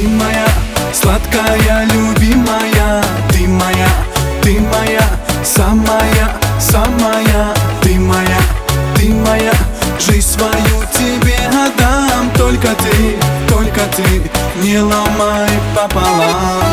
ты моя, сладкая, любимая. Ты моя, самая, самая. Ты моя, жизнь свою тебе отдам. Только ты, не ломай пополам.